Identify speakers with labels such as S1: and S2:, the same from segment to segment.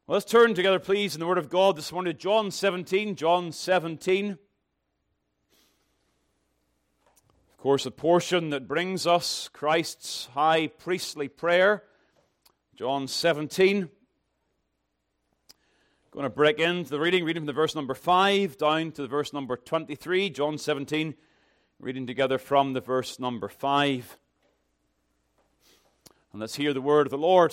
S1: Well, let's turn together, please, in the Word of God this morning to John 17. John 17. Of course, a portion that brings us Christ's high priestly prayer. John 17. Going to break into the reading from the verse number 5 down to the verse number 23. John 17, reading together from the verse number 5. And let's hear the word of the Lord.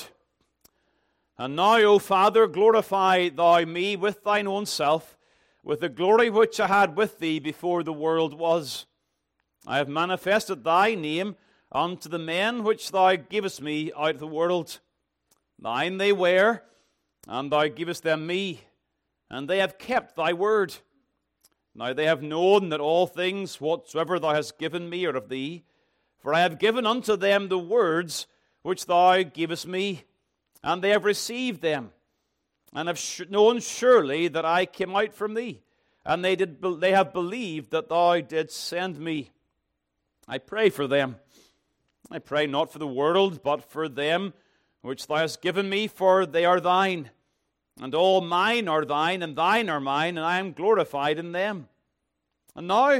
S1: And now, O Father, glorify thou me with thine own self, with the glory which I had with thee before the world was. I have manifested thy name unto the men which thou gavest me out of the world. Thine they were, and thou gavest them me, and they have kept thy word. Now they have known that all things whatsoever thou hast given me are of thee, for I have given unto them the words which thou gavest me, and they have received them, and have known surely that I came out from thee, and they have believed that thou didst send me. I pray for them. I pray not for the world, but for them which thou hast given me, for they are thine. And all mine are thine, and thine are mine, and I am glorified in them. And now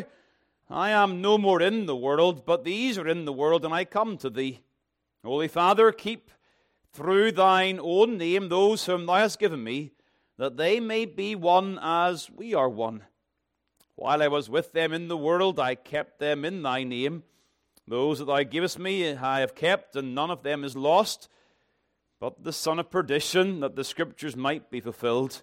S1: I am no more in the world, but these are in the world, and I come to thee. Holy Father, keep through thine own name those whom thou hast given me, that they may be one as we are one. While I was with them in the world, I kept them in thy name. Those that thou gavest me I have kept, and none of them is lost, but the son of perdition, that the scriptures might be fulfilled.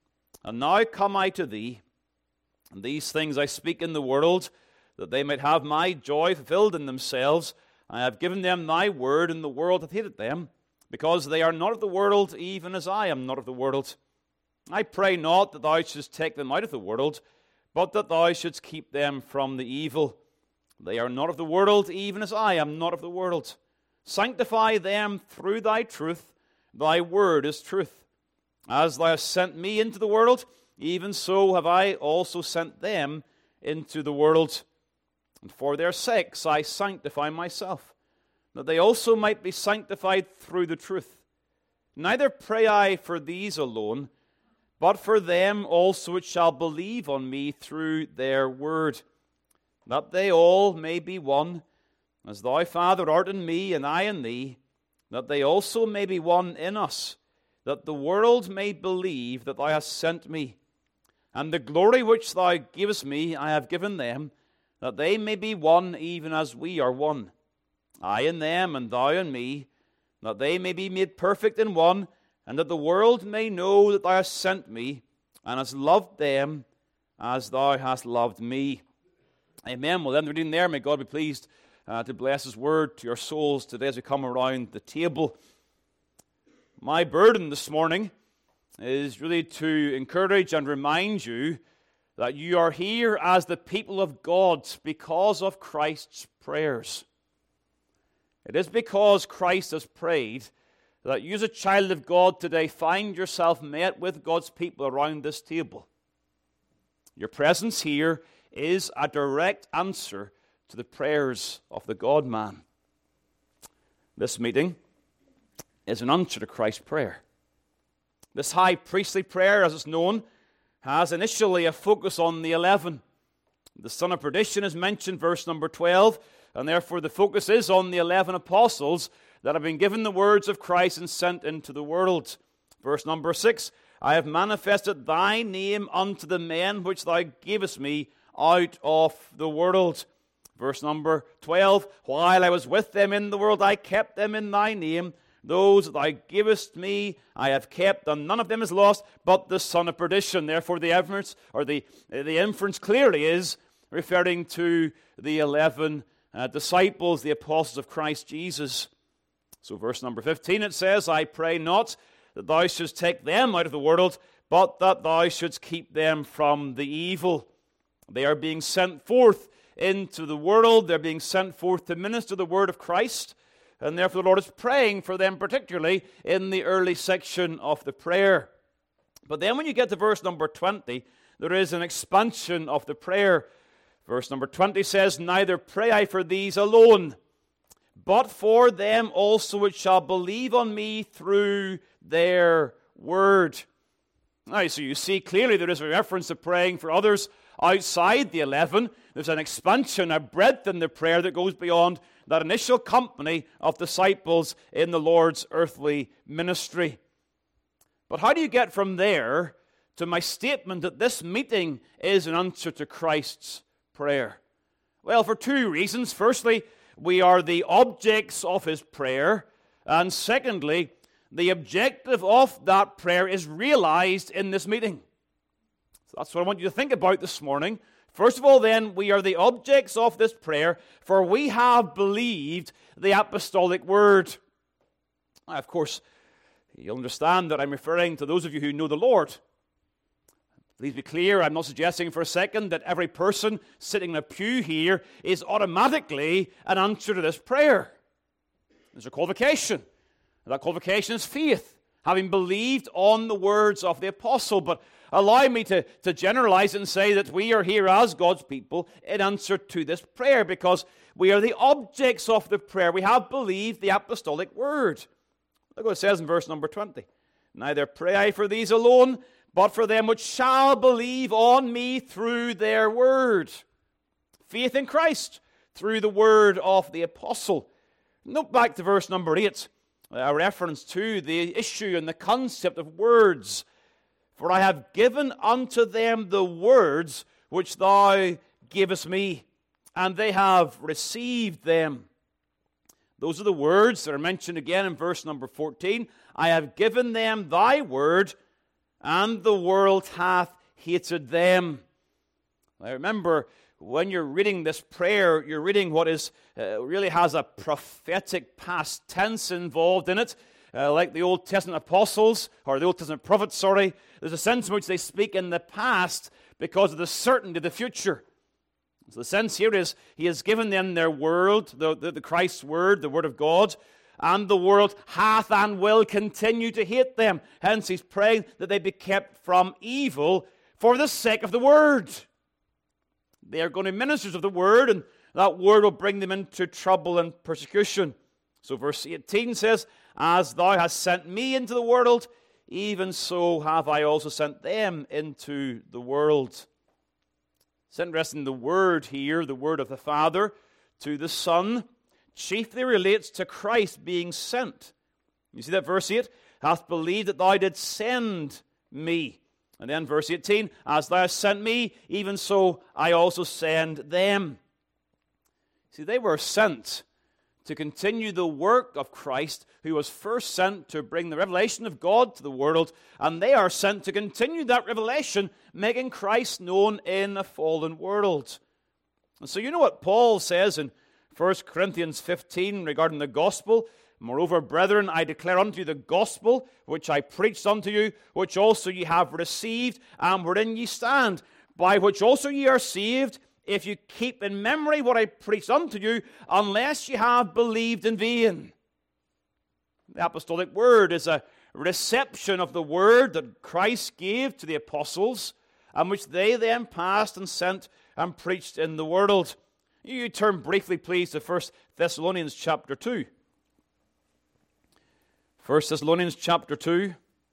S1: And now come I to thee, and these things I speak in the world, that they might have my joy fulfilled in themselves. I have given them thy word, and the world hath hated them, because they are not of the world, even as I am not of the world. I pray not that thou shouldst take them out of the world, but that thou shouldst keep them from the evil. They are not of the world, even as I am not of the world. Sanctify them through thy truth. Thy word is truth. As thou hast sent me into the world, even so have I also sent them into the world. And for their sakes I sanctify myself, that they also might be sanctified through the truth. Neither pray I for these alone, but for them also which shall believe on me through their word, that they all may be one, as thou, Father, art in me, and I in thee, that they also may be one in us, that the world may believe that thou hast sent me. And the glory which thou gavest me I have given them, that they may be one even as we are one. I in them, and thou in me, that they may be made perfect in one, and that the world may know that thou hast sent me, and hast loved them as thou hast loved me. Amen. We'll end the reading there. May God be pleased to bless His word to your souls today as we come around the table. My burden this morning is really to encourage and remind you that you are here as the people of God because of Christ's prayers. It is because Christ has prayed that you as a child of God today find yourself met with God's people around this table. Your presence here is a direct answer to the prayers of the God-man. This meeting is an answer to Christ's prayer. This high priestly prayer, as it's known, has initially a focus on the 11. The son of perdition is mentioned, verse number 12, and therefore the focus is on the 11 apostles that have been given the words of Christ and sent into the world. Verse number 6, I have manifested thy name unto the men which thou gavest me out of the world. Verse number 12, while I was with them in the world, I kept them in thy name. Those that thou gavest me, I have kept, and none of them is lost, but the son of perdition. Therefore, the inference, clearly is referring to the 11 disciples, the apostles of Christ Jesus. So, verse number 15, it says, I pray not that thou shouldst take them out of the world, but that thou shouldst keep them from the evil. They are being sent forth into the world. They're being sent forth to minister the word of Christ. And therefore the Lord is praying for them, particularly in the early section of the prayer. But then when you get to verse number 20, there is an expansion of the prayer. Verse number 20 says, neither pray I for these alone, but for them also which shall believe on me through their word. Now, so you see clearly there is a reference to praying for others outside the 11. There's an expansion, a breadth in the prayer that goes beyond that initial company of disciples in the Lord's earthly ministry. But how do you get from there to my statement that this meeting is an answer to Christ's prayer? Well, for two reasons. Firstly, we are the objects of his prayer. And secondly, the objective of that prayer is realized in this meeting. So that's what I want you to think about this morning. First of all, then, we are the objects of this prayer, for we have believed the apostolic word. Now, of course, you'll understand that I'm referring to those of you who know the Lord. Please be clear, I'm not suggesting for a second that every person sitting in a pew here is automatically an answer to this prayer. There's a qualification. That qualification is faith, having believed on the words of the apostle. But allow me to generalize and say that we are here as God's people in answer to this prayer, because we are the objects of the prayer. We have believed the apostolic word. Look what it says in verse number 20. Neither pray I for these alone, but for them which shall believe on me through their word. Faith in Christ through the word of the apostle. Note back to verse number 8, a reference to the issue and the concept of words. For I have given unto them the words which thou gavest me, and they have received them. Those are the words that are mentioned again in verse number 14. I have given them thy word, and the world hath hated them. Now remember, when you're reading this prayer, you're reading what is really has a prophetic past tense involved in it. Like the Old Testament apostles, or the Old Testament prophets, there's a sense in which they speak in the past because of the certainty of the future. So the sense here is, he has given them their word, the Christ's word, the word of God, and the world hath and will continue to hate them. Hence he's praying that they be kept from evil for the sake of the word. They are going to be ministers of the word, and that word will bring them into trouble and persecution. So verse 18 says, as thou hast sent me into the world, even so have I also sent them into the world. It's interesting, the word here, the word of the Father to the Son, chiefly relates to Christ being sent. You see that verse 8? Hath believed that thou didst send me. And then verse 18, as thou hast sent me, even so I also send them. See, they were sent to continue the work of Christ, who was first sent to bring the revelation of God to the world, and they are sent to continue that revelation, making Christ known in a fallen world. And so you know what Paul says in 1 Corinthians 15 regarding the gospel. Moreover, brethren, I declare unto you the gospel which I preached unto you, which also ye have received, and wherein ye stand, by which also ye are saved, if you keep in memory what I preached unto you, unless ye have believed in vain. The apostolic word is a reception of the word that Christ gave to the apostles, and which they then passed and sent and preached in the world. You turn briefly, please, to 1 Thessalonians chapter 2. 1 Thessalonians chapter 2.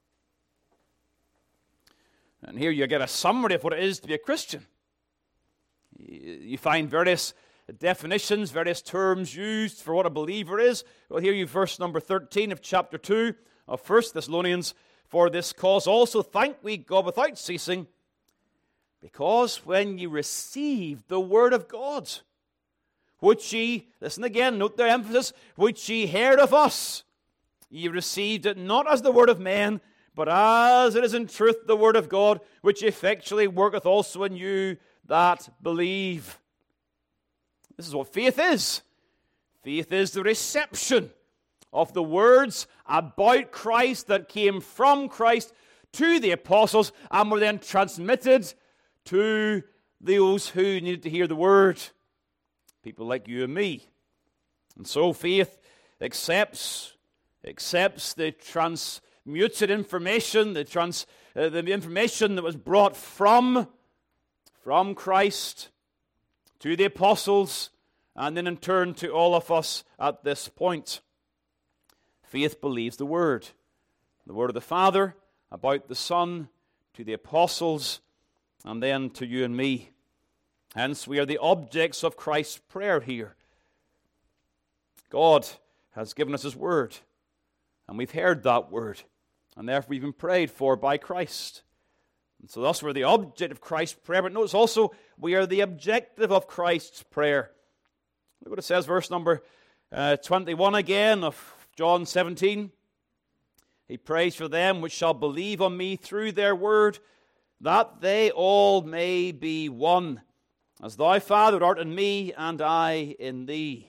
S1: And here you get a summary of what it is to be a Christian. You find various definitions, various terms used for what a believer is. Well, here you verse number 13 of chapter 2 of 1 Thessalonians. For this cause also thank we God without ceasing, because when ye received the word of God, which ye, listen again, note their emphasis, which ye heard of us, ye received it not as the word of men, but as it is in truth the word of God, which effectually worketh also in you that believe. This is what faith is. Faith is the reception of the words about Christ that came from Christ to the apostles and were then transmitted to those who needed to hear the word. People like you and me. And so faith accepts the transmuted information, the information that was brought from Christ to the apostles, and then in turn to all of us at this point. Faith believes the word of the Father about the Son, to the apostles, and then to you and me. Hence, we are the objects of Christ's prayer here. God has given us His Word, and we've heard that Word, and therefore we've been prayed for by Christ. And so thus we're the object of Christ's prayer, but notice also we are the objective of Christ's prayer. Look what it says, verse number 21 again of John 17. He prays for them which shall believe on me through their word, that they all may be one, as thou, Father, art in me, and I in thee.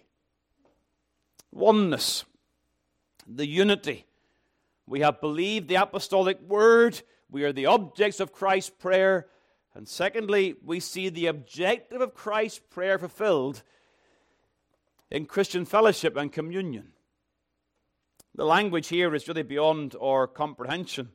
S1: Oneness, the unity. We have believed the apostolic word. We are the objects of Christ's prayer. And secondly, we see the objective of Christ's prayer fulfilled in Christian fellowship and communion. The language here is really beyond our comprehension.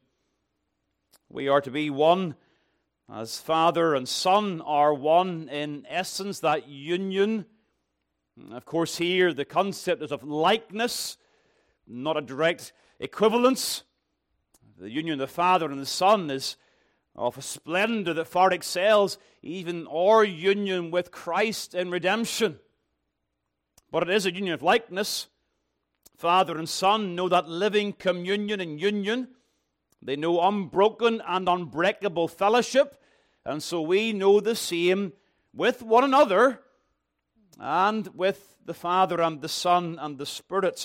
S1: We are to be one as Father and Son are one in essence, that union. Of course, here the concept is of likeness, not a direct equivalence. The union of the Father and the Son is of a splendor that far excels even our union with Christ in redemption. But it is a union of likeness. Father and Son know that living communion and union. They know unbroken and unbreakable fellowship. And so we know the same with one another and with the Father and the Son and the Spirit.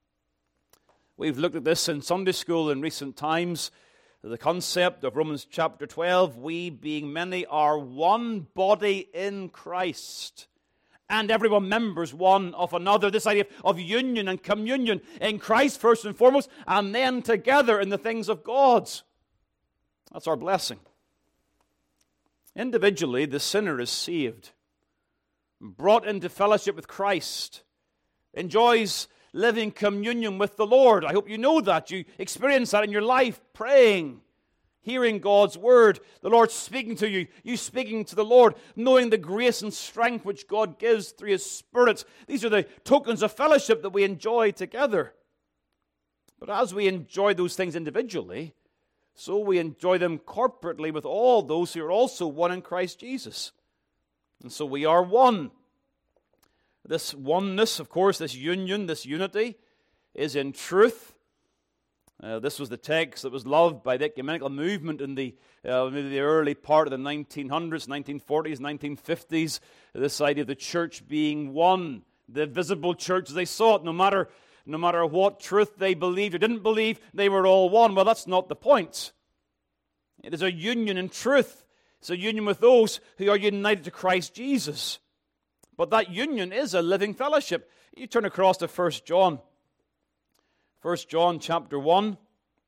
S1: We've looked at this in Sunday school in recent times. The concept of Romans chapter 12, we being many are one body in Christ, and everyone members one of another. This idea of union and communion in Christ first and foremost, and then together in the things of God. That's our blessing. Individually, the sinner is saved, brought into fellowship with Christ, enjoys living communion with the Lord. I hope you know that. You experience that in your life, praying, hearing God's word, the Lord speaking to you, you speaking to the Lord, knowing the grace and strength which God gives through His Spirit. These are the tokens of fellowship that we enjoy together. But as we enjoy those things individually, so we enjoy them corporately with all those who are also one in Christ Jesus. And so we are one. This oneness, of course, this union, this unity, is in truth. This was the text that was loved by the ecumenical movement in maybe the early part of the 1900s, 1940s, 1950s. This idea of the church being one, the visible church as they saw it, no matter what truth they believed or didn't believe, they were all one. Well, that's not the point. It is a union in truth. It's a union with those who are united to Christ Jesus. But that union is a living fellowship. You turn across to 1 John. 1 John chapter 1.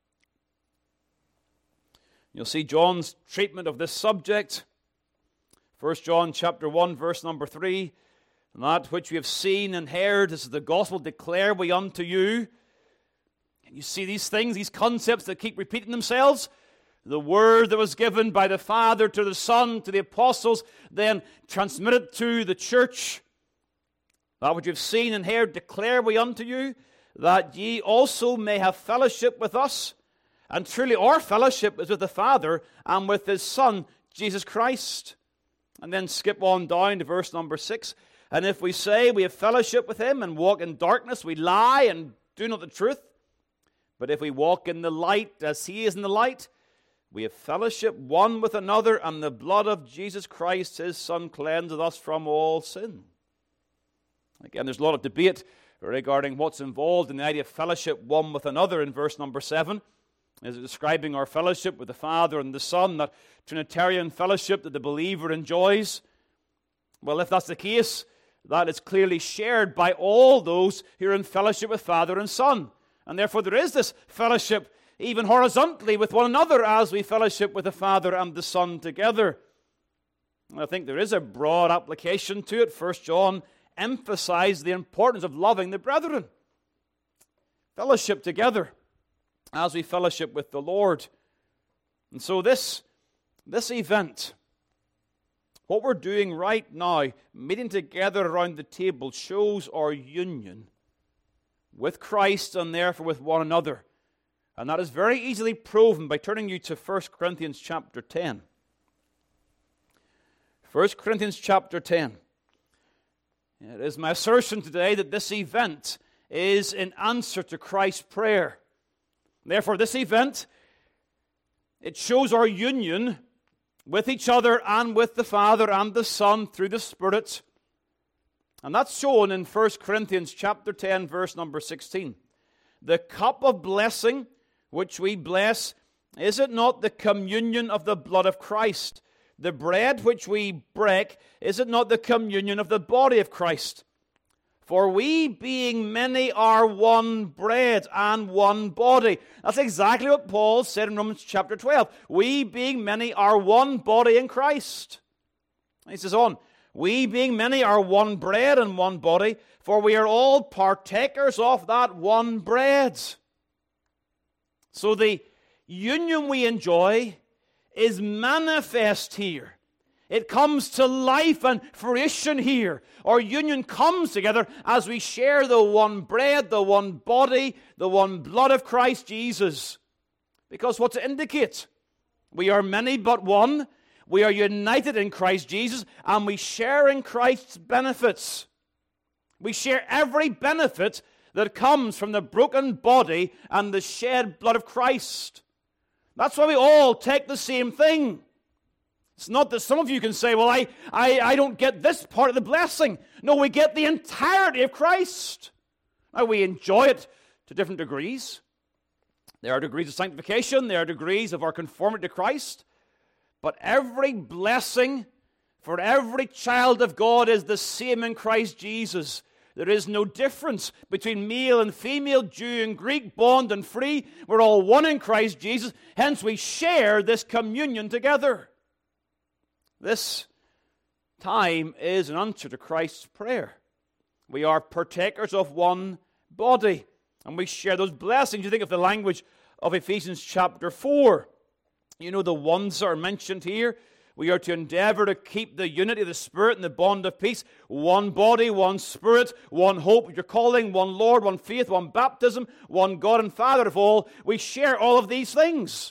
S1: You'll see John's treatment of this subject. 1 John chapter 1, verse number 3. And that which we have seen and heard, this is the gospel, declare we unto you. And you see these things, these concepts that keep repeating themselves. The word that was given by the Father to the Son, to the apostles, then transmitted to the church. That which you have seen and heard, declare we unto you, that ye also may have fellowship with us. And truly our fellowship is with the Father and with His Son, Jesus Christ. And then skip on down to verse number 6. And if we say we have fellowship with Him and walk in darkness, we lie and do not the truth. But if we walk in the light as He is in the light, we have fellowship one with another, and the blood of Jesus Christ, His Son, cleanseth us from all sin. Again, there's a lot of debate regarding what's involved in the idea of fellowship one with another in verse number 7. Is it describing our fellowship with the Father and the Son, that Trinitarian fellowship that the believer enjoys? Well, if that's the case, that is clearly shared by all those who are in fellowship with Father and Son. And therefore there is this fellowship even horizontally with one another as we fellowship with the Father and the Son together. And I think there is a broad application to it. 1 John emphasized the importance of loving the brethren. Fellowship together as we fellowship with the Lord. And so this event, what we're doing right now, meeting together around the table, shows our union with Christ and therefore with one another. And that is very easily proven by turning you to 1 Corinthians chapter 10. 1 Corinthians chapter 10. It is my assertion today that this event is in answer to Christ's prayer. Therefore, this event, it shows our union with each other and with the Father and the Son through the Spirit. And that's shown in 1 Corinthians chapter 10, verse number 16. The cup of blessing which we bless, is it not the communion of the blood of Christ? The bread which we break, is it not the communion of the body of Christ? For we, being many, are one bread and one body. That's exactly what Paul said in Romans chapter 12. We, being many, are one body in Christ. And he says on, we, being many, are one bread and one body, for we are all partakers of that one bread. So the union we enjoy is manifest here. It comes to life and fruition here. Our union comes together as we share the one bread, the one body, the one blood of Christ Jesus. Because what's it indicate? We are many but one. We are united in Christ Jesus, and we share in Christ's benefits. We share every benefit that comes from the broken body and the shed blood of Christ. That's why we all take the same thing. It's not that some of you can say, well, I don't get this part of the blessing. No, we get the entirety of Christ. Now, we enjoy it to different degrees. There are degrees of sanctification. There are degrees of our conformity to Christ. But every blessing for every child of God is the same in Christ Jesus. There is no difference between male and female, Jew and Greek, bond and free. We're all one in Christ Jesus. Hence, we share this communion together. This time is an answer to Christ's prayer. We are partakers of one body, and we share those blessings. You think of the language of Ephesians chapter 4. You know the ones that are mentioned here. We are to endeavor to keep the unity of the Spirit and the bond of peace. One body, one Spirit, one hope, your calling, one Lord, one faith, one baptism, one God and Father of all. We share all of these things.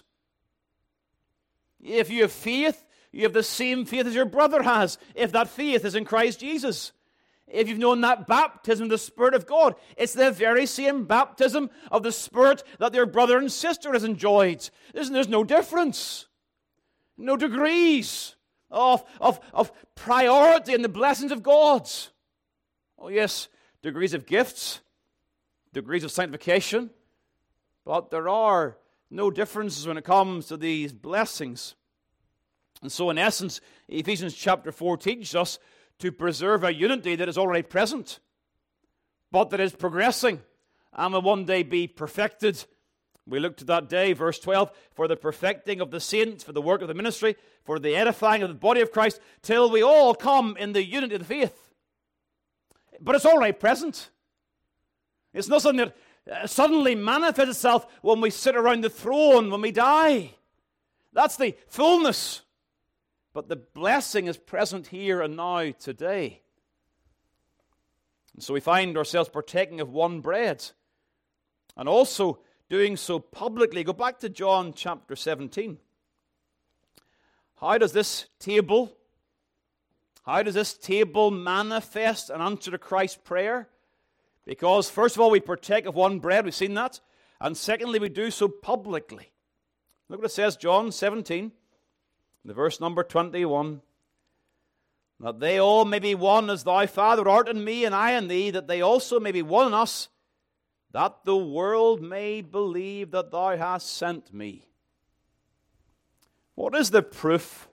S1: If you have faith, you have the same faith as your brother has, if that faith is in Christ Jesus. If you've known that baptism of the Spirit of God, it's the very same baptism of the Spirit that your brother and sister has enjoyed. There's no difference. No degrees of priority in the blessings of God. Oh yes, degrees of gifts, degrees of sanctification, but there are no differences when it comes to these blessings. And so in essence, Ephesians chapter 4 teaches us to preserve a unity that is already present, but that is progressing and will one day be perfected. We look to that day, verse 12, for the perfecting of the saints, for the work of the ministry, for the edifying of the body of Christ, till we all come in the unity of the faith. But it's already present. It's not something that suddenly manifests itself when we sit around the throne, when we die. That's the fullness. But the blessing is present here and now, today. And so we find ourselves partaking of one bread, and also doing so publicly. Go back to John chapter 17. How does this table manifest an answer to Christ's prayer? Because first of all, we partake of one bread, we've seen that. And secondly, we do so publicly. Look what it says, John 17, the verse number 21. That they all may be one as thou, Father, art in me, and I in thee, that they also may be one in us, that the world may believe that thou hast sent me. What is the proof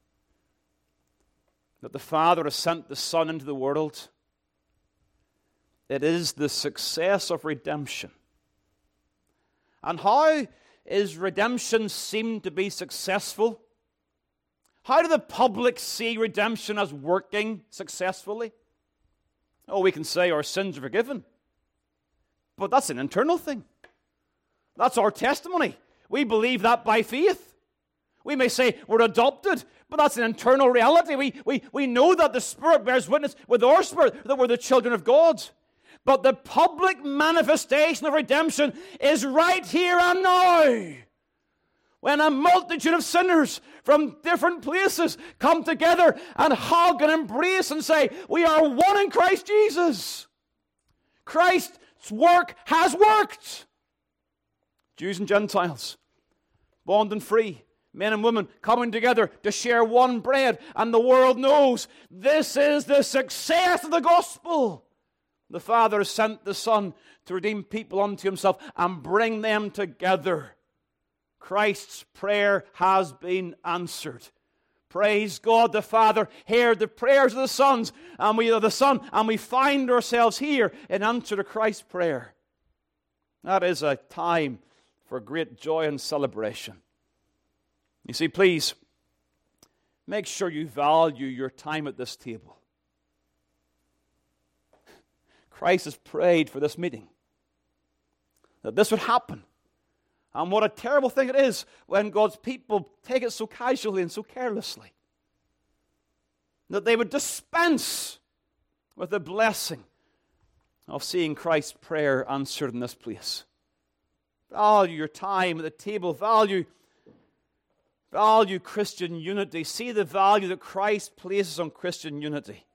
S1: that the Father has sent the Son into the world? It is the success of redemption. And how is redemption seen to be successful? How do the public see redemption as working successfully? Oh, we can say our sins are forgiven. But that's an internal thing. That's our testimony. We believe that by faith. We may say we're adopted, but that's an internal reality. We know that the Spirit bears witness with our spirit that we're the children of God. But the public manifestation of redemption is right here and now. When a multitude of sinners from different places come together and hug and embrace and say, we are one in Christ Jesus. Christ's work has worked. Jews and Gentiles, bond and free, men and women coming together to share one bread, and the world knows this is the success of the gospel. The Father has sent the Son to redeem people unto himself and bring them together. Christ's prayer has been answered. Praise God, the Father heard the prayers of the Son, and we find ourselves here in answer to Christ's prayer. That is a time for great joy and celebration. You see, please, make sure you value your time at this table. Christ has prayed for this meeting, that this would happen. And what a terrible thing it is when God's people take it so casually and so carelessly. That they would dispense with the blessing of seeing Christ's prayer answered in this place. Value your time at the table. Value Christian unity. See the value that Christ places on Christian unity.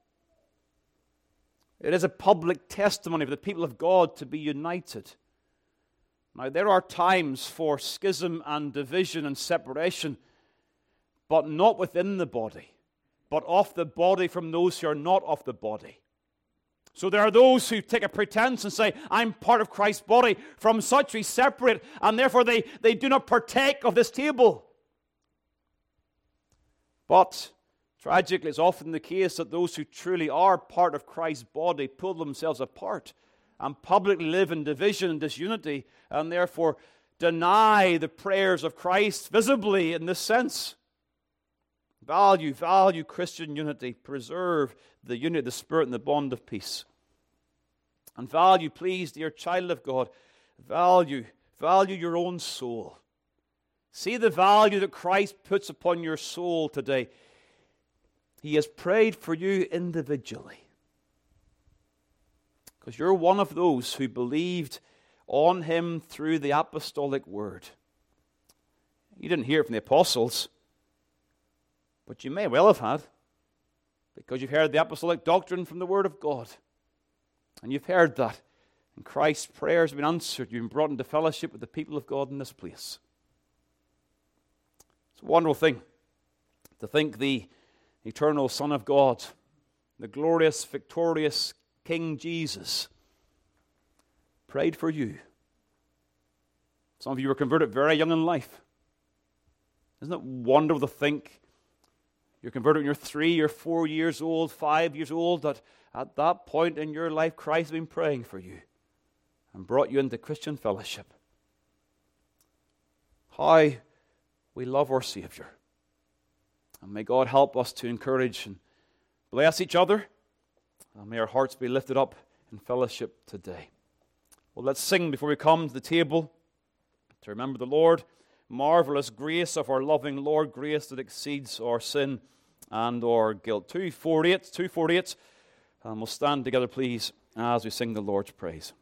S1: It is a public testimony for the people of God to be united. Now, there are times for schism and division and separation, but not within the body, but of the body from those who are not of the body. So there are those who take a pretense and say, I'm part of Christ's body. From such we separate, and therefore they do not partake of this table. But tragically, it's often the case that those who truly are part of Christ's body pull themselves apart and publicly live in division and disunity, and therefore deny the prayers of Christ visibly in this sense. Value Christian unity. Preserve the unity of the Spirit and the bond of peace. And value, please, dear child of God, value your own soul. See the value that Christ puts upon your soul today. He has prayed for you individually, because you're one of those who believed on him through the apostolic word. You didn't hear it from the apostles, but you may well have had, because you've heard the apostolic doctrine from the word of God. And you've heard that, and Christ's prayers have been answered. You've been brought into fellowship with the people of God in this place. It's a wonderful thing to think the eternal Son of God, the glorious, victorious King Jesus, prayed for you. Some of you were converted very young in life. Isn't it wonderful to think you're converted when you're 3 or 4 years old, 5 years old, that at that point in your life Christ has been praying for you and brought you into Christian fellowship. How we love our Savior. And may God help us to encourage and bless each other. And may our hearts be lifted up in fellowship today. Well, let's sing before we come to the table to remember the Lord. Marvelous grace of our loving Lord, grace that exceeds our sin and our guilt. 248. And we'll stand together, please, as we sing the Lord's praise.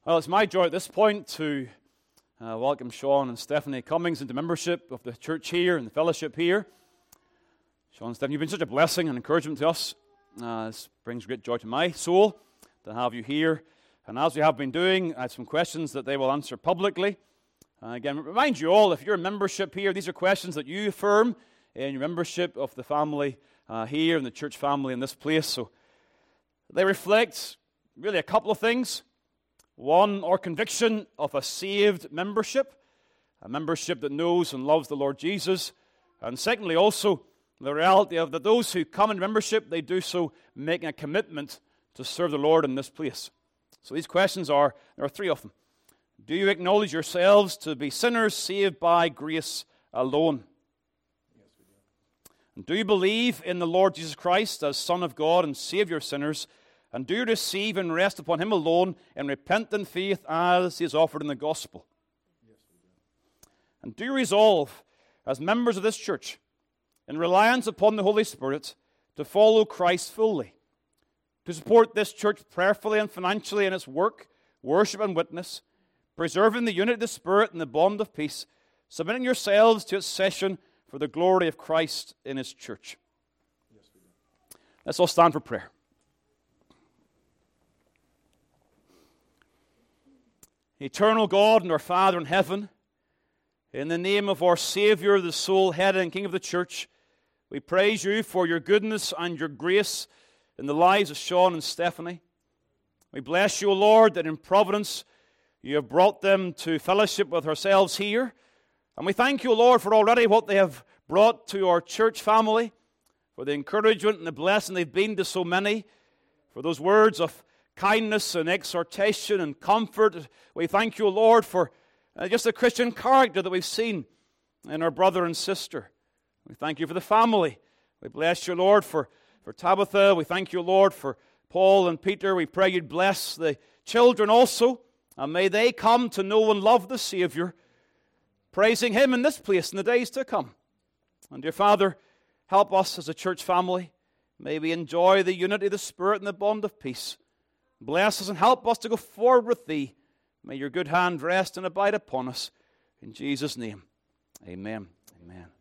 S1: Well, it's my joy at this point to welcome Sean and Stephanie Cummings into membership of the church here and the fellowship here. Sean and Stephanie, you've been such a blessing and encouragement to us. This brings great joy to my soul to have you here. And as we have been doing, I have some questions that they will answer publicly. Again, remind you all, if you're in membership here, these are questions that you affirm in your membership of the family here and the church family in this place. So they reflect really a couple of things. One, our conviction of a saved membership, a membership that knows and loves the Lord Jesus. And secondly, also, the reality of that those who come in membership, they do so making a commitment to serve the Lord in this place. So these questions there are three of them. Do you acknowledge yourselves to be sinners saved by grace alone? Yes, we do. And do you believe in the Lord Jesus Christ as Son of God and Savior of sinners? And do you receive and rest upon Him alone in repentant faith as He is offered in the gospel? Yes, we do. And do you resolve, as members of this church, in reliance upon the Holy Spirit, to follow Christ fully, to support this church prayerfully and financially in its work, worship, and witness, preserving the unity of the Spirit and the bond of peace, submitting yourselves to its session for the glory of Christ in His church? Yes, we do. Let's all stand for prayer. Eternal God and our Father in heaven, in the name of our Savior, the sole head and King of the church, we praise you for your goodness and your grace in the lives of Sean and Stephanie. We bless you, O Lord, that in providence you have brought them to fellowship with ourselves here. And we thank you, O Lord, for already what they have brought to our church family, for the encouragement and the blessing they've been to so many, for those words of kindness and exhortation and comfort. We thank you, Lord, for just the Christian character that we've seen in our brother and sister. We thank you for the family. We bless you, Lord, for Tabitha. We thank you, Lord, for Paul and Peter. We pray you'd bless the children also, and may they come to know and love the Savior, praising Him in this place in the days to come. And dear Father, help us as a church family. May we enjoy the unity of the Spirit and the bond of peace. Bless us and help us to go forward with Thee. May your good hand rest and abide upon us. In Jesus' name, amen. Amen.